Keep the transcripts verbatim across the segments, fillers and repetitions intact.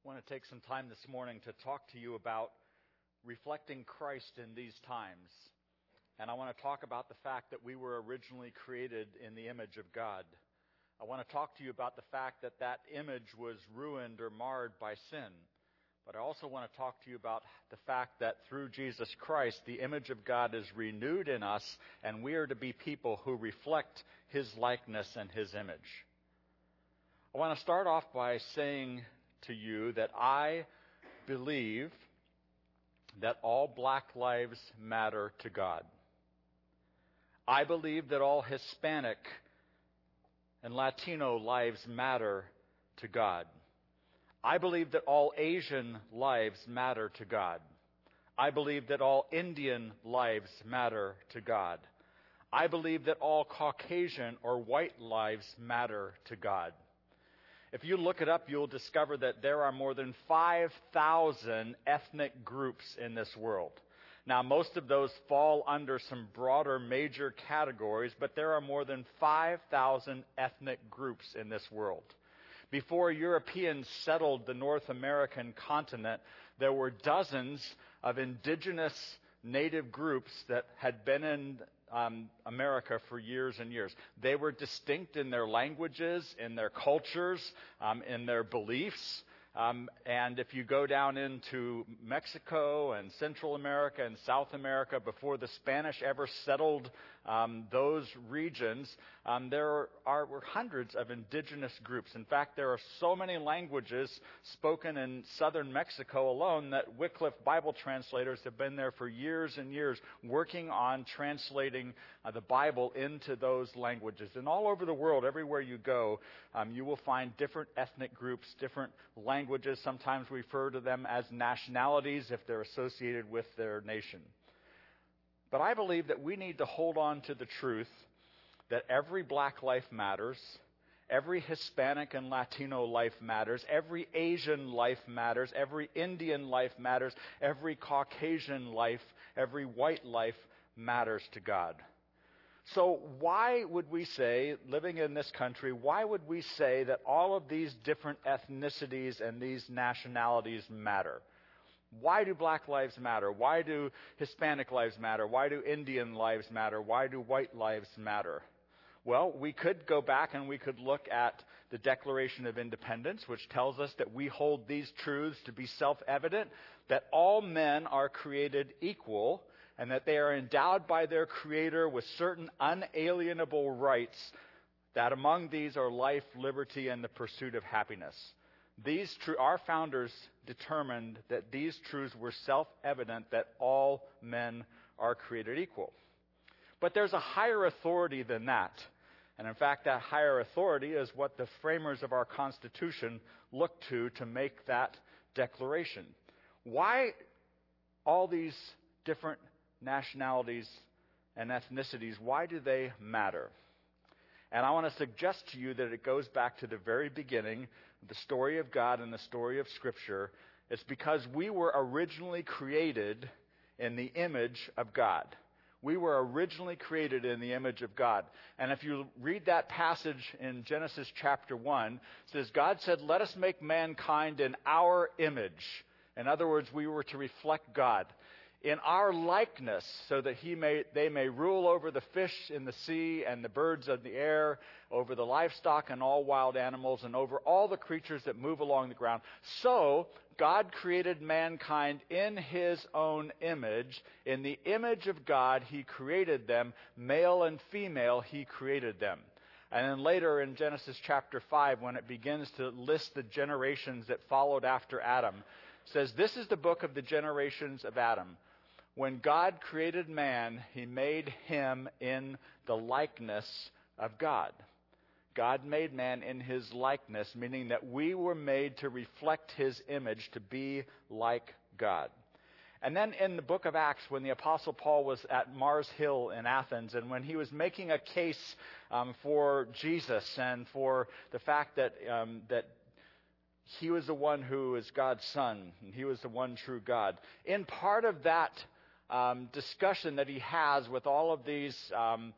I want to take some time this morning to talk to you about reflecting Christ in these times. And I want to talk about the fact that we were originally created in the image of God. I want to talk to you about the fact that that image was ruined or marred by sin. But I also want to talk to you about the fact that through Jesus Christ, the image of God is renewed in us, and we are to be people who reflect His likeness and His image. I want to start off by saying to you that I believe that all black lives matter to God. I believe that all Hispanic and Latino lives matter to God. I believe that all Asian lives matter to God. I believe that all Indian lives matter to God. I believe that all Caucasian or white lives matter to God. If you look it up, you'll discover that there are more than five thousand ethnic groups in this world. Now, most of those fall under some broader major categories, but there are more than five thousand ethnic groups in this world. Before Europeans settled the North American continent, there were dozens of indigenous native groups that had been in um, America for years and years. They were distinct in their languages, in their cultures, um, in their beliefs. Um, and if you go down into Mexico and Central America and South America, before the Spanish ever settled um, those regions, um, there are were hundreds of indigenous groups. In fact, there are so many languages spoken in southern Mexico alone that Wycliffe Bible translators have been there for years and years working on translating uh, the Bible into those languages. And all over the world, everywhere you go, um, you will find different ethnic groups, different languages. Languages. Sometimes we refer to them as nationalities if they're associated with their nation. But I believe that we need to hold on to the truth that every black life matters, every Hispanic and Latino life matters, every Asian life matters, every Indian life matters, every Caucasian life, every white life matters to God. So why would we say, living in this country, why would we say that all of these different ethnicities and these nationalities matter? Why do black lives matter? Why do Hispanic lives matter? Why do Indian lives matter? Why do white lives matter? Well, we could go back and we could look at the Declaration of Independence, which tells us that we hold these truths to be self-evident, that all men are created equal, and that they are endowed by their Creator with certain unalienable rights, that among these are life, liberty, and the pursuit of happiness. These tr- our founders determined that these truths were self-evident, that all men are created equal. But there's a higher authority than that. And in fact, that higher authority is what the framers of our Constitution looked to to make that declaration. Why all these different nationalities and ethnicities, why do they matter? And I want to suggest to you that it goes back to the very beginning, the story of God and the story of Scripture. It's because we were originally created in the image of God. We were originally created in the image of God. And if you read that passage in Genesis chapter one, it says, God said, let us make mankind in our image. In other words, we were to reflect God in our likeness, so that he may, they may rule over the fish in the sea and the birds of the air, over the livestock and all wild animals, and over all the creatures that move along the ground. So God created mankind in His own image. In the image of God, He created them. Male and female, He created them. And then later in Genesis chapter five, when it begins to list the generations that followed after Adam, it says, this is the book of the generations of Adam. When God created man, He made him in the likeness of God. God made man in His likeness, meaning that we were made to reflect His image, to be like God. And then in the book of Acts, when the Apostle Paul was at Mars Hill in Athens, and when he was making a case um, for Jesus and for the fact that um, that He was the one who is God's Son, and He was the one true God. In part of that um, discussion that he has with all of these um,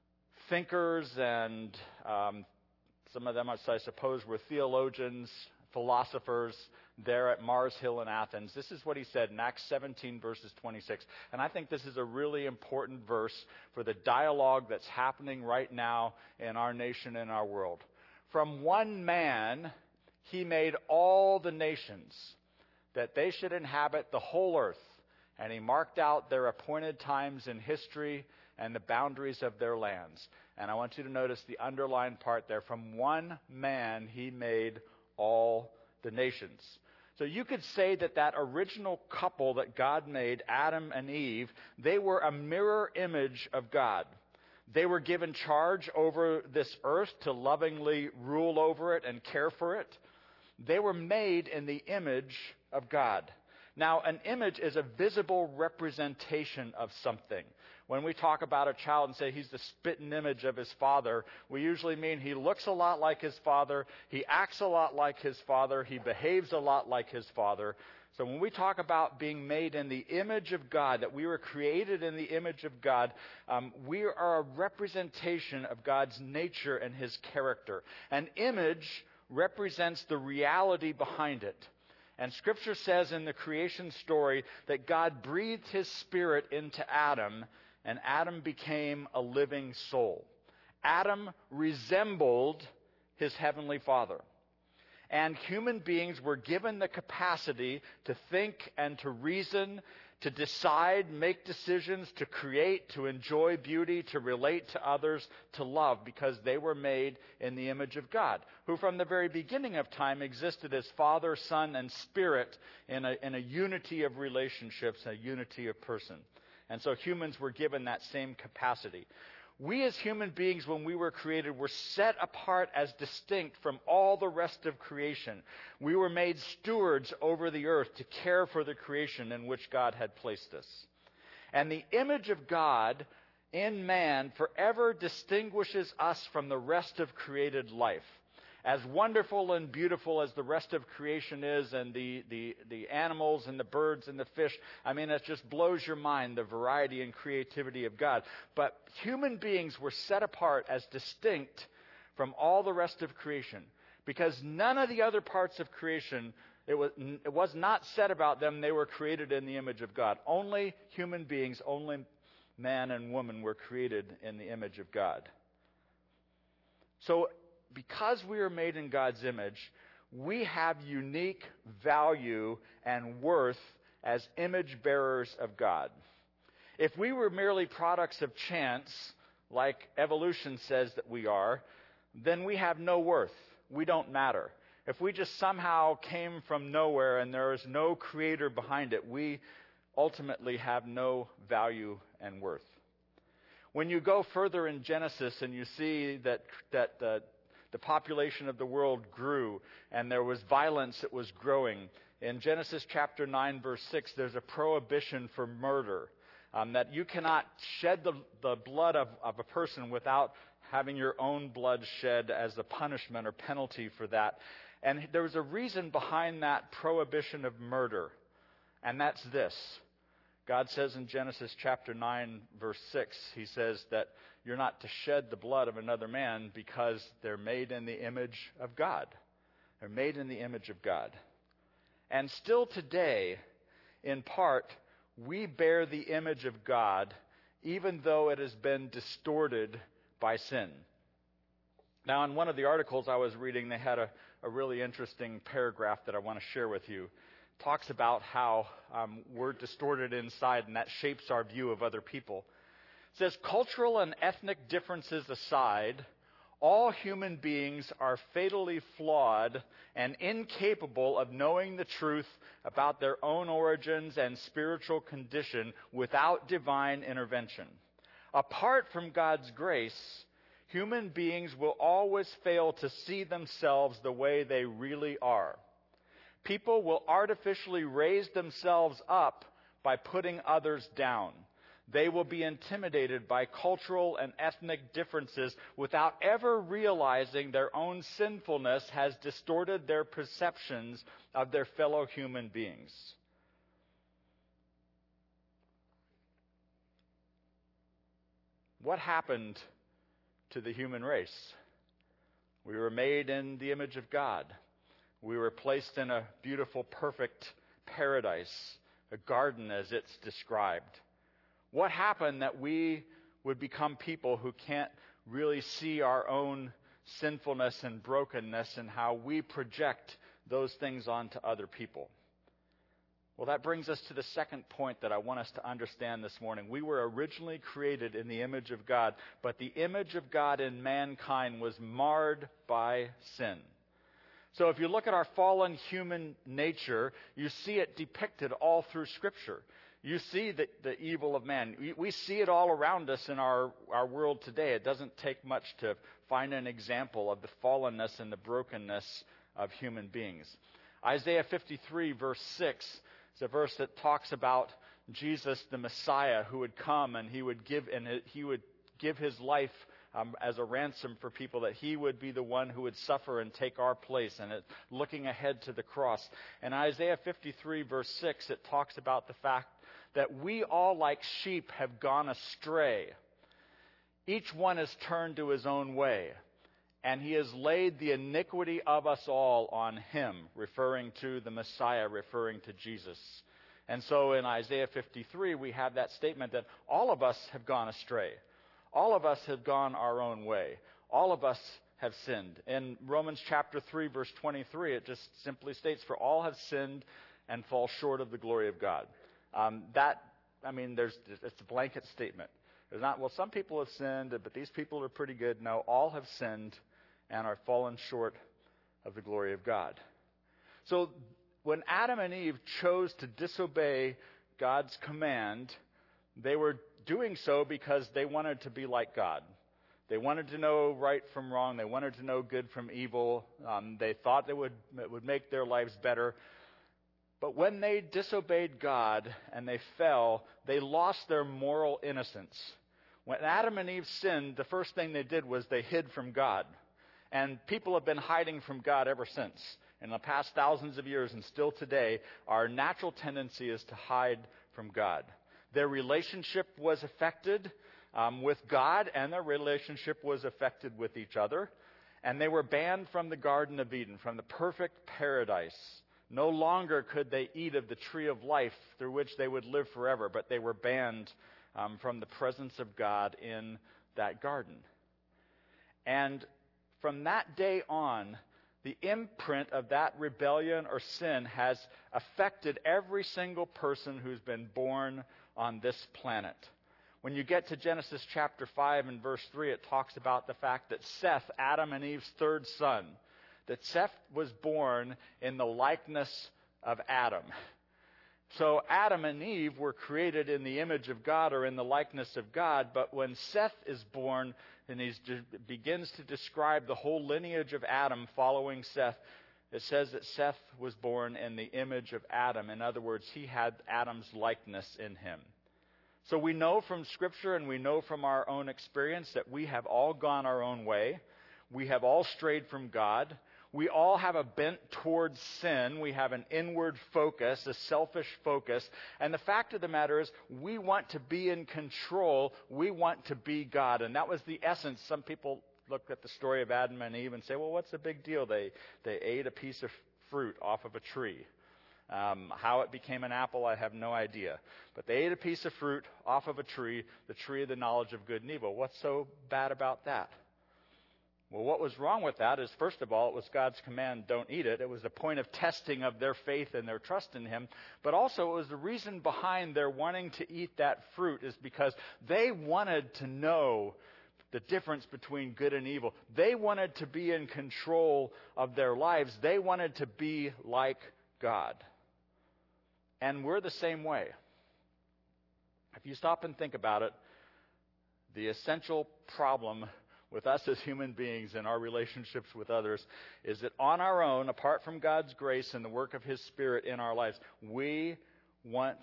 thinkers and um, some of them, I suppose, were theologians, philosophers there at Mars Hill in Athens. This is what he said in Acts seventeen, verses twenty-six. And I think this is a really important verse for the dialogue that's happening right now in our nation and our world. From one man, he made all the nations, that they should inhabit the whole earth. And he marked out their appointed times in history and the boundaries of their lands. And I want you to notice the underlined part there. From one man, he made all the nations. So you could say that that original couple that God made, Adam and Eve, they were a mirror image of God. They were given charge over this earth to lovingly rule over it and care for it. They were made in the image of God. Now, an image is a visible representation of something. When we talk about a child and say he's the spitting image of his father, we usually mean he looks a lot like his father, he acts a lot like his father, he behaves a lot like his father. So when we talk about being made in the image of God, that we were created in the image of God, um, we are a representation of God's nature and his character. An image represents the reality behind it. And Scripture says in the creation story that God breathed his Spirit into Adam, and Adam became a living soul. Adam resembled his heavenly Father. And human beings were given the capacity to think and to reason, to decide, make decisions, to create, to enjoy beauty, to relate to others, to love, because they were made in the image of God, who from the very beginning of time existed as Father, Son, and Spirit in a, in a unity of relationships, a unity of person. And so humans were given that same capacity. We as human beings, when we were created, were set apart as distinct from all the rest of creation. We were made stewards over the earth to care for the creation in which God had placed us. And the image of God in man forever distinguishes us from the rest of created life. As wonderful and beautiful as the rest of creation is, and the, the, the animals and the birds and the fish, I mean, it just blows your mind, the variety and creativity of God. But human beings were set apart as distinct from all the rest of creation, because none of the other parts of creation, it was, it was not said about them they were created in the image of God. Only human beings, only man and woman were created in the image of God. So, because we are made in God's image, we have unique value and worth as image bearers of God. If we were merely products of chance, like evolution says that we are, then we have no worth. We don't matter. If we just somehow came from nowhere and there is no creator behind it, we ultimately have no value and worth. When you go further in Genesis and you see that that uh, the population of the world grew, and there was violence that was growing. In Genesis chapter nine, verse six, there's a prohibition for murder, um, that you cannot shed the, the blood of, of a person without having your own blood shed as a punishment or penalty for that. And there was a reason behind that prohibition of murder, and that's this. God says in Genesis chapter nine, verse six, he says that you're not to shed the blood of another man because they're made in the image of God. They're made in the image of God. And still today, in part, we bear the image of God even though it has been distorted by sin. Now, in one of the articles I was reading, they had a, a really interesting paragraph that I want to share with you. It talks about how um, we're distorted inside, and that shapes our view of other people. It says, cultural and ethnic differences aside, all human beings are fatally flawed and incapable of knowing the truth about their own origins and spiritual condition without divine intervention. Apart from God's grace, human beings will always fail to see themselves the way they really are. People will artificially raise themselves up by putting others down. They will be intimidated by cultural and ethnic differences without ever realizing their own sinfulness has distorted their perceptions of their fellow human beings. What happened to the human race? We were made in the image of God. We were placed in a beautiful, perfect paradise, a garden as it's described. What happened that we would become people who can't really see our own sinfulness and brokenness and how we project those things onto other people? Well, that brings us to the second point that I want us to understand this morning. We were originally created in the image of God, but the image of God in mankind was marred by sin. So if you look at our fallen human nature, you see it depicted all through Scripture. You see the, the evil of man. We, we see it all around us in our, our world today. It doesn't take much to find an example of the fallenness and the brokenness of human beings. Isaiah fifty-three, verse six, is a verse that talks about Jesus, the Messiah, who would come and he would give and he would give his life um, as a ransom for people, that he would be the one who would suffer and take our place, and it, looking ahead to the cross. In Isaiah fifty-three, verse six, it talks about the fact that we all like sheep have gone astray. Each one has turned to his own way, and he has laid the iniquity of us all on him, referring to the Messiah, referring to Jesus. And so in Isaiah fifty-three, we have that statement that all of us have gone astray. All of us have gone our own way. All of us have sinned. In Romans chapter three, verse twenty-three, it just simply states, "For all have sinned and fall short of the glory of God." Um, that, I mean, there's it's a blanket statement. There's not, well, some people have sinned, but these people are pretty good. No, all have sinned and are fallen short of the glory of God. So when Adam and Eve chose to disobey God's command, they were doing so because they wanted to be like God. They wanted to know right from wrong. They wanted to know good from evil. Um, they thought it would, it would make their lives better. But when they disobeyed God and they fell, they lost their moral innocence. When Adam and Eve sinned, the first thing they did was they hid from God. And people have been hiding from God ever since. In the past thousands of years and still today, our natural tendency is to hide from God. Their relationship was affected um, with God, and their relationship was affected with each other. And they were banned from the Garden of Eden, from the perfect paradise. No longer could they eat of the tree of life through which they would live forever, but they were banned um, from the presence of God in that garden. And from that day on, the imprint of that rebellion or sin has affected every single person who's been born on this planet. When you get to Genesis chapter five and verse three, it talks about the fact that Seth, Adam and Eve's third son, that Seth was born in the likeness of Adam. So Adam and Eve were created in the image of God or in the likeness of God, but when Seth is born, and he begins to describe the whole lineage of Adam following Seth, it says that Seth was born in the image of Adam. In other words, he had Adam's likeness in him. So we know from Scripture and we know from our own experience that we have all gone our own way. We have all strayed from God. We all have a bent towards sin. We have an inward focus, a selfish focus. And the fact of the matter is, we want to be in control. We want to be God. And that was the essence. Some people look at the story of Adam and Eve and say, well, what's the big deal? They, they ate a piece of fruit off of a tree. Um, how it became an apple, I have no idea. But they ate a piece of fruit off of a tree, the tree of the knowledge of good and evil. What's so bad about that? Well, what was wrong with that is, first of all, it was God's command, don't eat it. It was a point of testing of their faith and their trust in Him. But also it was the reason behind their wanting to eat that fruit is because they wanted to know the difference between good and evil. They wanted to be in control of their lives. They wanted to be like God. And we're the same way. If you stop and think about it, the essential problem with us as human beings and our relationships with others is that on our own, apart from God's grace and the work of His Spirit in our lives, we want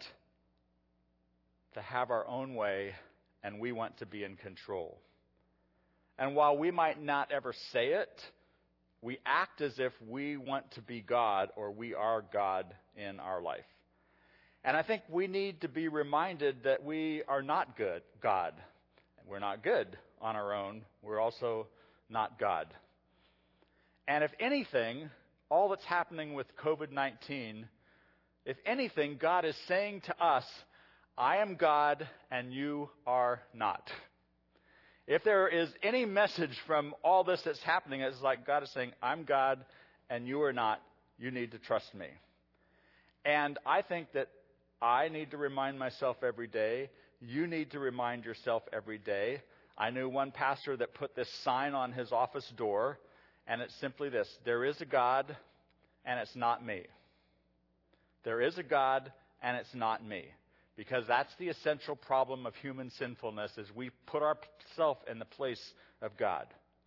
to have our own way and we want to be in control. And while we might not ever say it, we act as if we want to be God or we are God in our life. And I think we need to be reminded that we are not good, God. We're not good on our own. We're also not God. And if anything, all that's happening with covid nineteen, if anything, God is saying to us, I am God and you are not. If there is any message from all this that's happening, it's like God is saying, I'm God and you are not. You need to trust me. And I think that I need to remind myself every day. You need to remind yourself every day. I knew one pastor that put this sign on his office door, and it's simply this: there is a God, and it's not me. There is a God, and it's not me. Because that's the essential problem of human sinfulness, is we put ourselves in the place of God.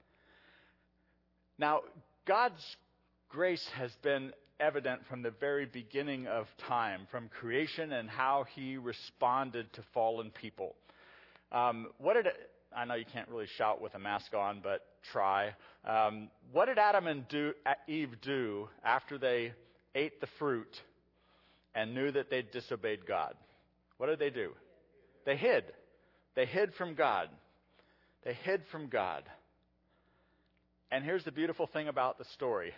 Now, God's grace has been evident from the very beginning of time, from creation and how he responded to fallen people. Um, what did it, I know you can't really shout with a mask on, but try. Um, what did Adam and do, Eve do after they ate the fruit and knew that they'd disobeyed God? What did they do? They hid. They hid from God. They hid from God. And here's the beautiful thing about the story.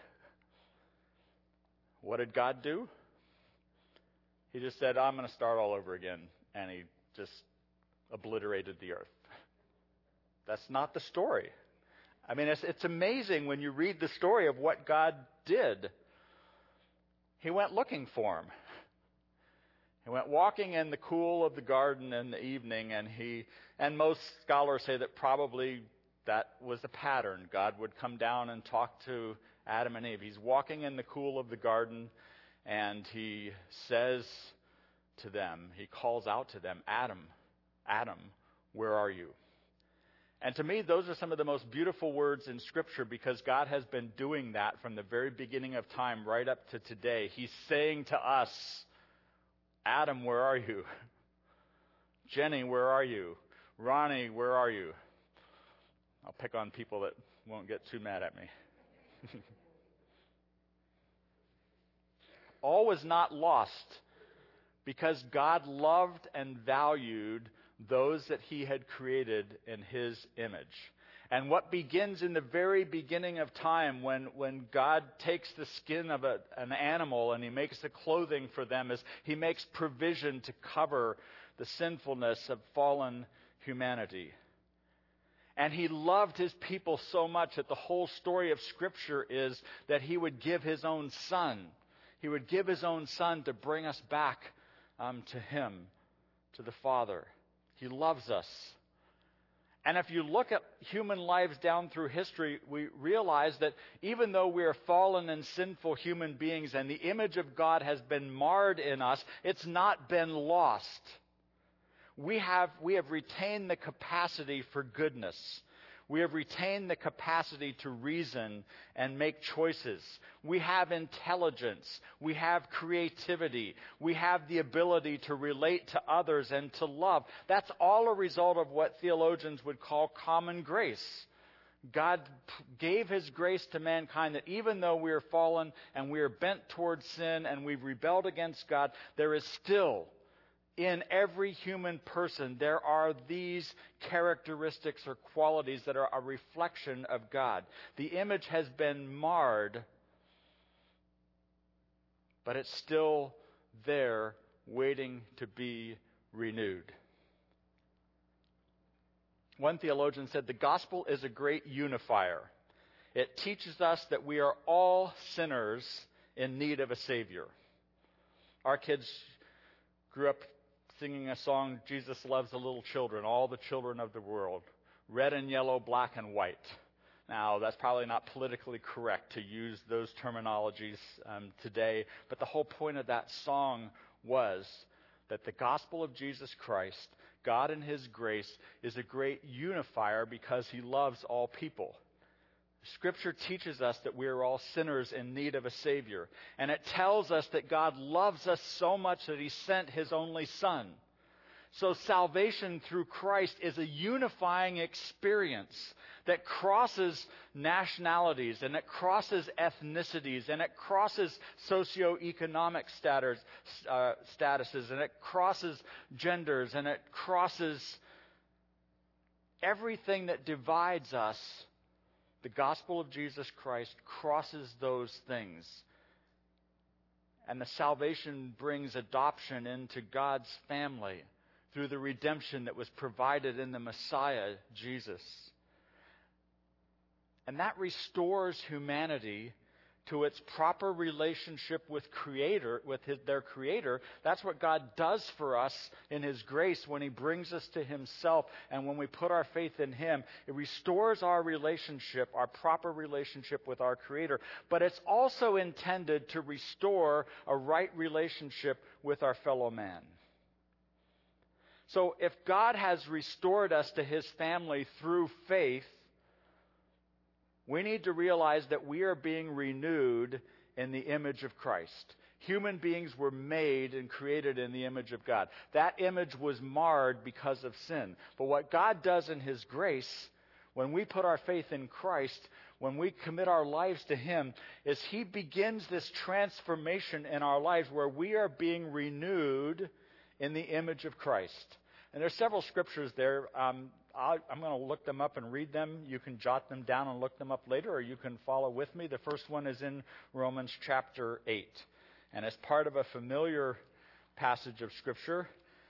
What did God do? He just said, I'm going to start all over again. And he just obliterated the earth. That's not the story. I mean, it's, it's amazing when you read the story of what God did. He went looking for him. He went walking in the cool of the garden in the evening, and he, and most scholars say that probably that was a pattern. God would come down and talk to Adam and Eve. He's walking in the cool of the garden, and he says to them, he calls out to them, Adam, Adam, where are you? And to me, those are some of the most beautiful words in Scripture, because God has been doing that from the very beginning of time right up to today. He's saying to us, Adam, where are you? Jenny, where are you? Ronnie, where are you? I'll pick on people that won't get too mad at me. All was not lost, because God loved and valued those that he had created in his image. And what begins in the very beginning of time, when, when God takes the skin of a, an animal and he makes the clothing for them, is he makes provision to cover the sinfulness of fallen humanity. And he loved his people so much that the whole story of Scripture is that he would give his own son. He would give his own son to bring us back um, to him, to the Father. He loves us. And if you look at human lives down through history, we realize that even though we are fallen and sinful human beings and the image of God has been marred in us, it's not been lost. We have, we have retained the capacity for goodness. We have retained the capacity to reason and make choices. We have intelligence. We have creativity. We have the ability to relate to others and to love. That's all a result of what theologians would call common grace. God gave his grace to mankind, that even though we are fallen and we are bent towards sin and we've rebelled against God, there is still, in every human person, there are these characteristics or qualities that are a reflection of God. The image has been marred, but it's still there, waiting to be renewed. One theologian said, the gospel is a great unifier. It teaches us that we are all sinners in need of a Savior. Our kids grew up singing a song, Jesus loves the little children, all the children of the world, red and yellow, black and white. Now, that's probably not politically correct to use those terminologies um, today, but the whole point of that song was that the gospel of Jesus Christ, God in his grace, is a great unifier because he loves all people. Scripture teaches us that we are all sinners in need of a Savior. And it tells us that God loves us so much that he sent his only Son. So salvation through Christ is a unifying experience that crosses nationalities, and it crosses ethnicities, and it crosses socioeconomic status, uh, statuses, and it crosses genders, and it crosses everything that divides us. The gospel of Jesus Christ crosses those things. And the salvation brings adoption into God's family through the redemption that was provided in the Messiah, Jesus. And that restores humanity to its proper relationship with Creator, with his, their Creator. That's what God does for us in His grace when He brings us to Himself, and when we put our faith in Him. It restores our relationship, our proper relationship with our Creator. But it's also intended to restore a right relationship with our fellow man. So if God has restored us to His family through faith, we need to realize that we are being renewed in the image of Christ. Human beings were made and created in the image of God. That image was marred because of sin. But what God does in His grace, when we put our faith in Christ, when we commit our lives to Him, is He begins this transformation in our lives where we are being renewed in the image of Christ. And there's several scriptures there. Um, I'll, I'm going to look them up and read them. You can jot them down and look them up later, or you can follow with me. The first one is in Romans chapter eight. And it's part of a familiar passage of Scripture.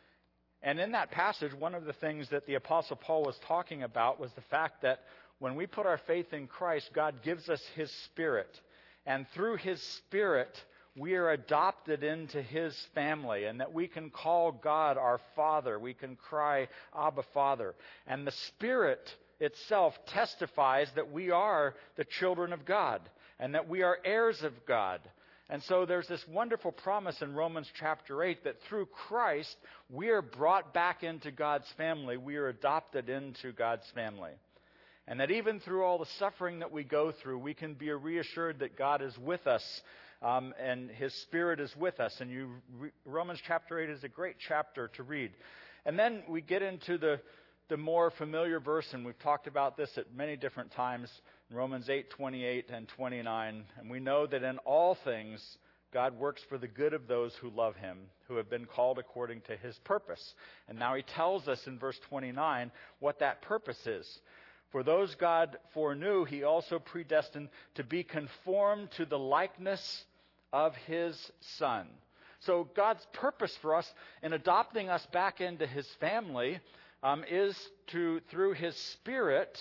And in that passage, one of the things that the Apostle Paul was talking about was the fact that when we put our faith in Christ, God gives us His Spirit. And through His Spirit, we are adopted into His family, and that we can call God our Father. We can cry, Abba, Father. And the Spirit itself testifies that we are the children of God, and that we are heirs of God. And so there's this wonderful promise in Romans chapter eight that through Christ, we are brought back into God's family. We are adopted into God's family. And that even through all the suffering that we go through, we can be reassured that God is with us. Um, and His Spirit is with us. And you, Romans chapter eight is a great chapter to read. And then we get into the, the more familiar verse, and we've talked about this at many different times, in Romans eight, twenty-eight and twenty-nine. And we know that in all things, God works for the good of those who love Him, who have been called according to His purpose. And now He tells us in verse twenty-nine what that purpose is. For those God foreknew, He also predestined to be conformed to the likeness of His Son. So God's purpose for us in adopting us back into His family um, is to, through His Spirit,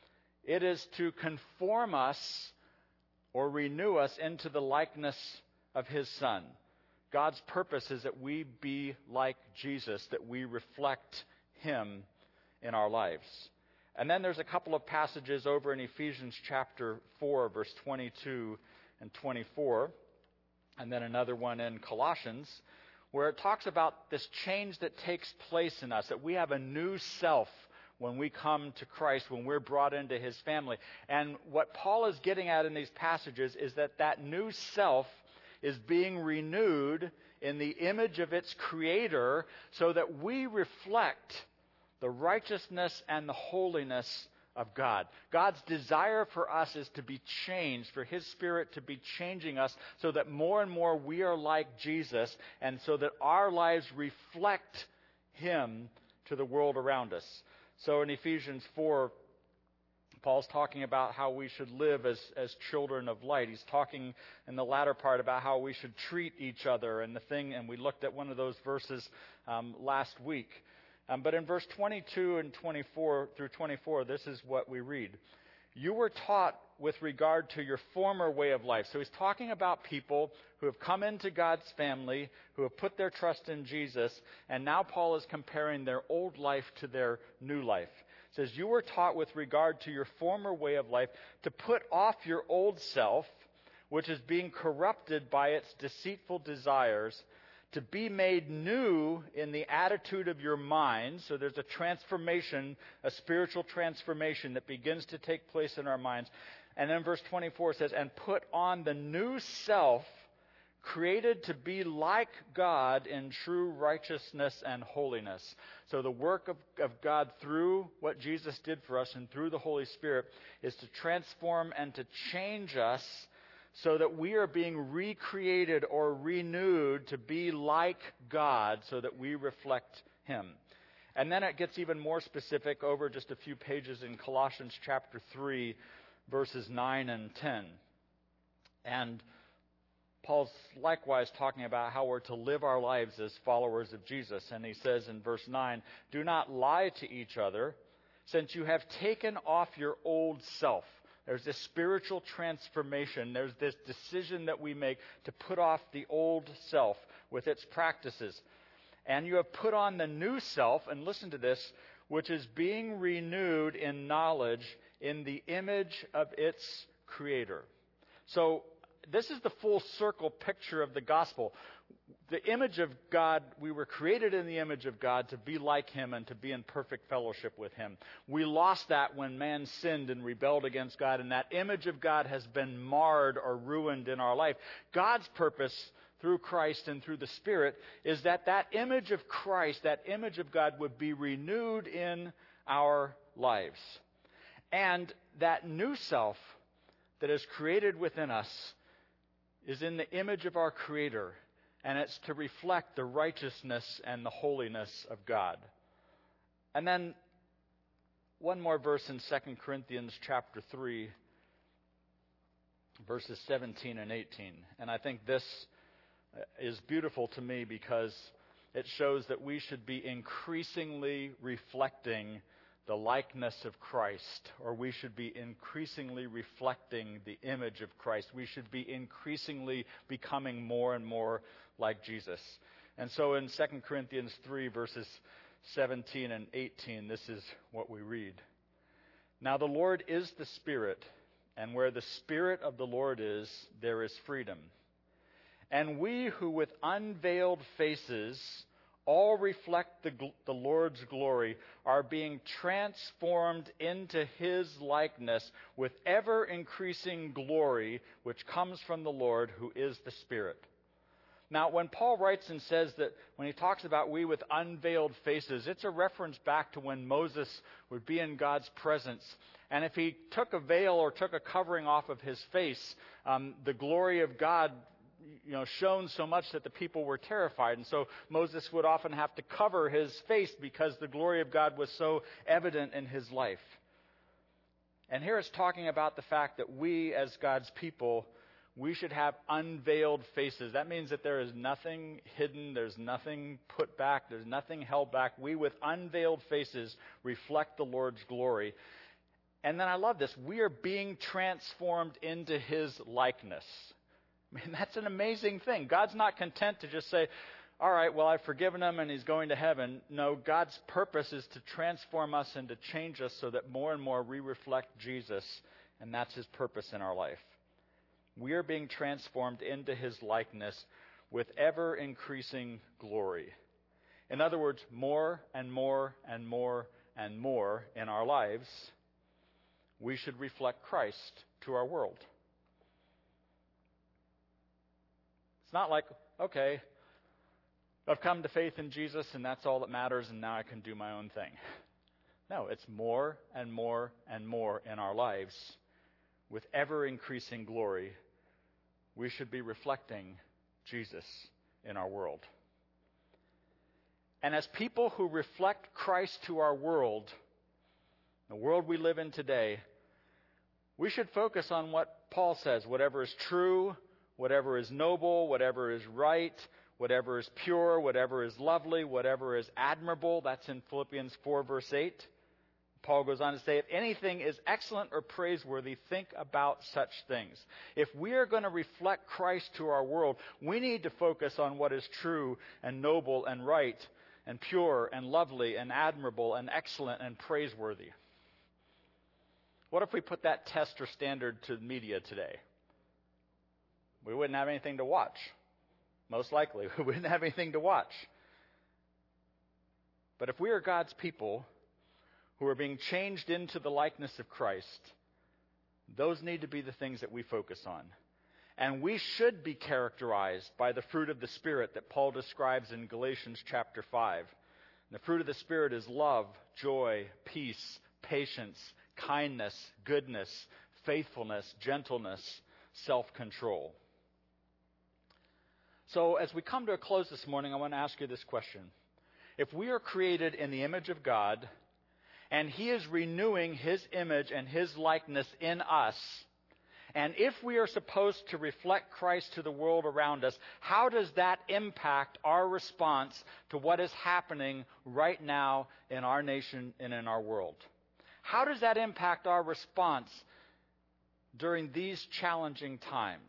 it is to conform us or renew us into the likeness of His Son. God's purpose is that we be like Jesus, that we reflect Him in our lives. And then there's a couple of passages over in Ephesians chapter four, verse twenty-two and twenty-four, and then another one in Colossians, where it talks about this change that takes place in us, that we have a new self when we come to Christ, when we're brought into His family. And what Paul is getting at in these passages is that that new self is being renewed in the image of its Creator so that we reflect the righteousness and the holiness of God. God's desire for us is to be changed, for His Spirit to be changing us so that more and more we are like Jesus, and so that our lives reflect Him to the world around us. So in Ephesians four, Paul's talking about how we should live as, as children of light. He's talking in the latter part about how we should treat each other and the thing, and we looked at one of those verses um, last week. Um, but in verse twenty-two and twenty-four through twenty-four, this is what we read. You were taught with regard to your former way of life. So he's talking about people who have come into God's family, who have put their trust in Jesus, and now Paul is comparing their old life to their new life. It says, you were taught with regard to your former way of life to put off your old self, which is being corrupted by its deceitful desires, to be made new in the attitude of your mind. So there's a transformation, a spiritual transformation that begins to take place in our minds. And then verse twenty-four says, and put on the new self, created to be like God in true righteousness and holiness. So the work of, of God through what Jesus did for us and through the Holy Spirit is to transform and to change us so that we are being recreated or renewed to be like God so that we reflect Him. And then it gets even more specific over just a few pages in Colossians chapter three, verses nine and ten. And Paul's likewise talking about how we're to live our lives as followers of Jesus. And he says in verse nine, "Do not lie to each other, since you have taken off your old self." There's this spiritual transformation. There's this decision that we make to put off the old self with its practices. "And you have put on the new self," and listen to this, "which is being renewed in knowledge in the image of its Creator." So this is the full circle picture of the gospel. The image of God, we were created in the image of God to be like Him and to be in perfect fellowship with Him. We lost that when man sinned and rebelled against God, and that image of God has been marred or ruined in our life. God's purpose through Christ and through the Spirit is that that image of Christ, that image of God, would be renewed in our lives. And that new self that is created within us is in the image of our Creator, and it's to reflect the righteousness and the holiness of God. And then one more verse in Second Corinthians chapter three, verses seventeen and eighteen. And I think this is beautiful to me because it shows that we should be increasingly reflecting the likeness of Christ, or we should be increasingly reflecting the image of Christ. We should be increasingly becoming more and more like Jesus. And so in Second Corinthians three, verses seventeen and eighteen, this is what we read. "Now the Lord is the Spirit, and where the Spirit of the Lord is, there is freedom. And we who with unveiled faces all reflect the, the Lord's glory are being transformed into His likeness with ever-increasing glory, which comes from the Lord, who is the Spirit." Now, when Paul writes and says that, when he talks about we with unveiled faces, it's a reference back to when Moses would be in God's presence. And if he took a veil or took a covering off of his face, um, the glory of God you know, shone so much that the people were terrified. And so Moses would often have to cover his face because the glory of God was so evident in his life. And here it's talking about the fact that we, as God's people, we should have unveiled faces. That means that there is nothing hidden, there's nothing put back, there's nothing held back. We, with unveiled faces, reflect the Lord's glory. And then I love this. We are being transformed into His likeness. I mean, that's an amazing thing. God's not content to just say, all right, well, I've forgiven him and he's going to heaven. No, God's purpose is to transform us and to change us so that more and more we reflect Jesus, and that's His purpose in our life. We are being transformed into His likeness with ever-increasing glory. In other words, more and more and more and more in our lives, we should reflect Christ to our world. It's not like, okay, I've come to faith in Jesus and that's all that matters and now I can do my own thing. No, it's more and more and more in our lives with ever-increasing glory. We should be reflecting Jesus in our world. And as people who reflect Christ to our world, the world we live in today, we should focus on what Paul says, whatever is true, whatever is noble, whatever is right, whatever is pure, whatever is lovely, whatever is admirable. That's in Philippians four, verse eight. Paul goes on to say, if anything is excellent or praiseworthy, think about such things. If we are going to reflect Christ to our world, we need to focus on what is true and noble and right and pure and lovely and admirable and excellent and praiseworthy. What if we put that test or standard to media today? We wouldn't have anything to watch. Most likely, we wouldn't have anything to watch. But if we are God's people who are being changed into the likeness of Christ, those need to be the things that we focus on. And we should be characterized by the fruit of the Spirit that Paul describes in Galatians chapter five. And the fruit of the Spirit is love, joy, peace, patience, kindness, goodness, faithfulness, gentleness, self-control. So as we come to a close this morning, I want to ask you this question. If we are created in the image of God, And He is renewing His image and His likeness in us. And if we are supposed to reflect Christ to the world around us, how does that impact our response to what is happening right now in our nation and in our world? How does that impact our response during these challenging times?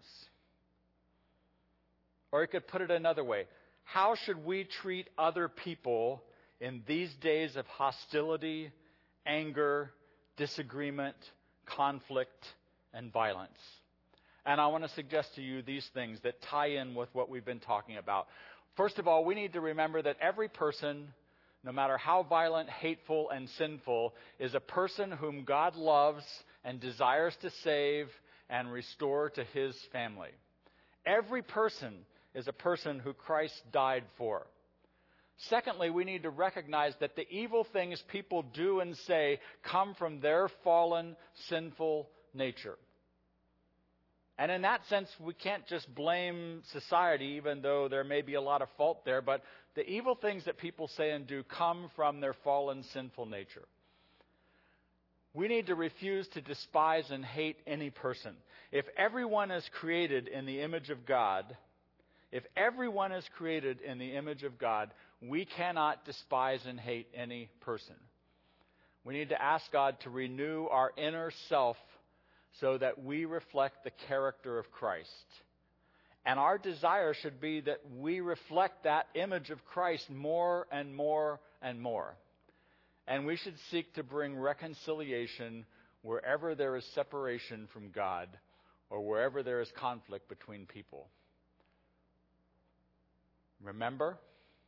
Or you could put it another way. How should we treat other people in these days of hostility, anger, disagreement, conflict, and violence? And I want to suggest to you these things that tie in with what we've been talking about. First of all, we need to remember that every person, no matter how violent, hateful, and sinful, is a person whom God loves and desires to save and restore to His family. Every person is a person who Christ died for. Secondly, we need to recognize that the evil things people do and say come from their fallen, sinful nature. And in that sense, we can't just blame society, even though there may be a lot of fault there, but the evil things that people say and do come from their fallen, sinful nature. We need to refuse to despise and hate any person. If everyone is created in the image of God, if everyone is created in the image of God, we cannot despise and hate any person. We need to ask God to renew our inner self so that we reflect the character of Christ. And our desire should be that we reflect that image of Christ more and more and more. And we should seek to bring reconciliation wherever there is separation from God or wherever there is conflict between people. Remember,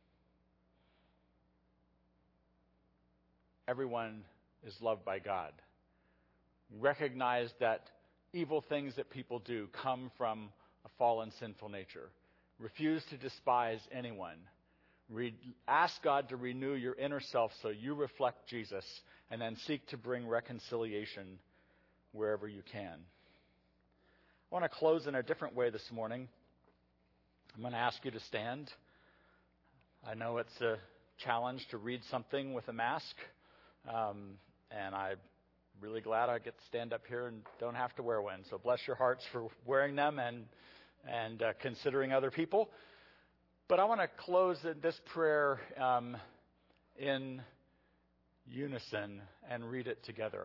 everyone is loved by God. Recognize that evil things that people do come from a fallen, sinful nature. Refuse to despise anyone. Re- ask God to renew your inner self so you reflect Jesus, and then seek to bring reconciliation wherever you can. I want to close in a different way this morning. I'm going to ask you to stand. I know it's a challenge to read something with a mask, um, and I'm really glad I get to stand up here and don't have to wear one. So bless your hearts for wearing them and and uh, considering other people. But I want to close this prayer um, in unison and read it together.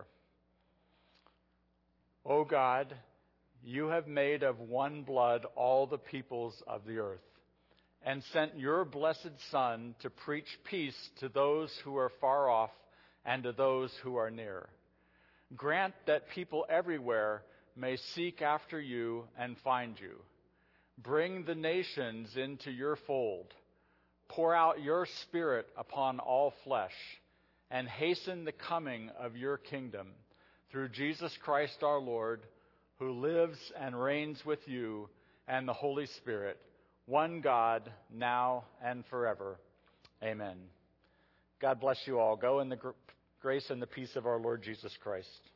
O God, you have made of one blood all the peoples of the earth, and sent your blessed Son to preach peace to those who are far off and to those who are near. Grant that people everywhere may seek after you and find you. Bring the nations into your fold. Pour out your Spirit upon all flesh, and hasten the coming of your kingdom through Jesus Christ our Lord, who lives and reigns with you and the Holy Spirit, one God, now and forever. Amen. God bless you all. Go in the gr- grace and the peace of our Lord Jesus Christ.